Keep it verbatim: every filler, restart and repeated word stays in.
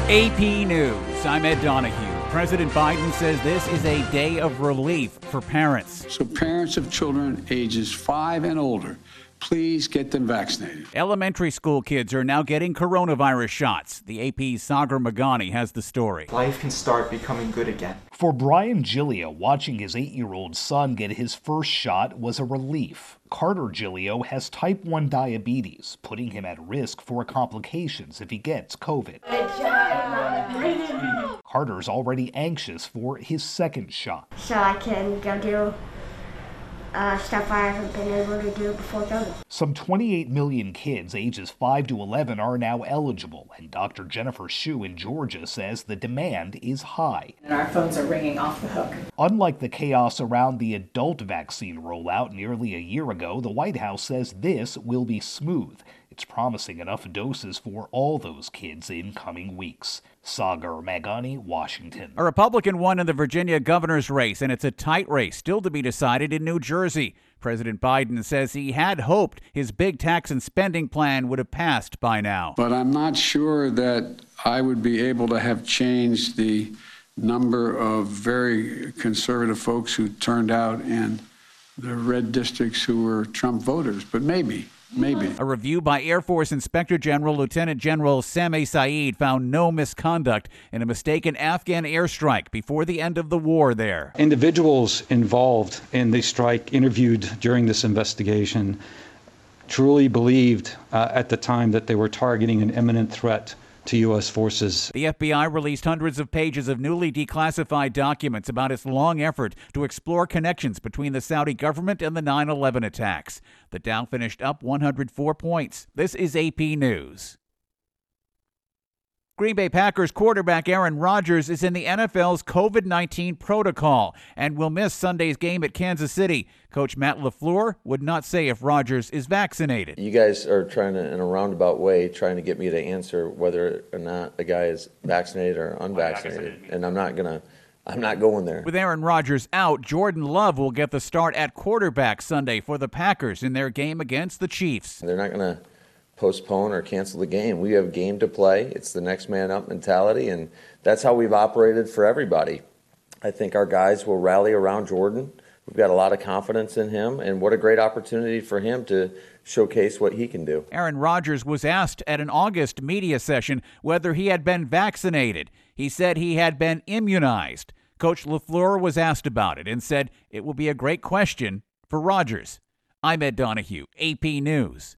A P News, I'm Ed Donahue. President Biden says this is a day of relief for parents. So parents of children ages five and older, please get them vaccinated. Elementary school kids are now getting coronavirus shots. The A P's Sagar Magani has the story. Life can start becoming good again. For Brian Giglio, watching his eight-year-old son get his first shot was a relief. Carter Giglio has type one diabetes, putting him at risk for complications if he gets COVID. Carter's already anxious for his second shot. So I can go do uh, stuff I haven't been able to do before COVID. Some twenty-eight million kids ages five to eleven are now eligible, and Doctor Jennifer Hsu in Georgia says the demand is high. And our phones are ringing off the hook. Unlike the chaos around the adult vaccine rollout nearly a year ago, the White House says this will be smooth. It's promising enough doses for all those kids in coming weeks. Sagar Magani, Washington. A Republican won in the Virginia governor's race, and it's a tight race still to be decided in New Jersey. President Biden says he had hoped his big tax and spending plan would have passed by now. But I'm not sure that I would be able to have changed the number of very conservative folks who turned out in the red districts who were Trump voters, but maybe. Maybe. A review by Air Force Inspector General Lieutenant General Sameh Saeed found no misconduct in a mistaken Afghan airstrike before the end of the war there. Individuals involved in the strike interviewed during this investigation truly believed uh, at the time that they were targeting an imminent threat to U S forces. The F B I released hundreds of pages of newly declassified documents about its long effort to explore connections between the Saudi government and the nine eleven attacks. The Dow finished up one hundred four points. This is A P News. Green Bay Packers quarterback Aaron Rodgers is in the N F L's COVID nineteen protocol and will miss Sunday's game at Kansas City. Coach Matt LaFleur would not say if Rodgers is vaccinated. You guys are trying to, in a roundabout way, trying to get me to answer whether or not a guy is vaccinated or unvaccinated, and I'm not gonna. I'm not going there. With Aaron Rodgers out, Jordan Love will get the start at quarterback Sunday for the Packers in their game against the Chiefs. They're not going to postpone or cancel the game. We have game to play. It's the next man up mentality, and that's how we've operated for everybody. I think our guys will rally around Jordan. We've got a lot of confidence in him, and what a great opportunity for him to showcase what he can do. Aaron Rodgers was asked at an August media session whether he had been vaccinated. He said he had been immunized. Coach LaFleur was asked about it and said it will be a great question for Rodgers. I'm Ed Donahue, A P News.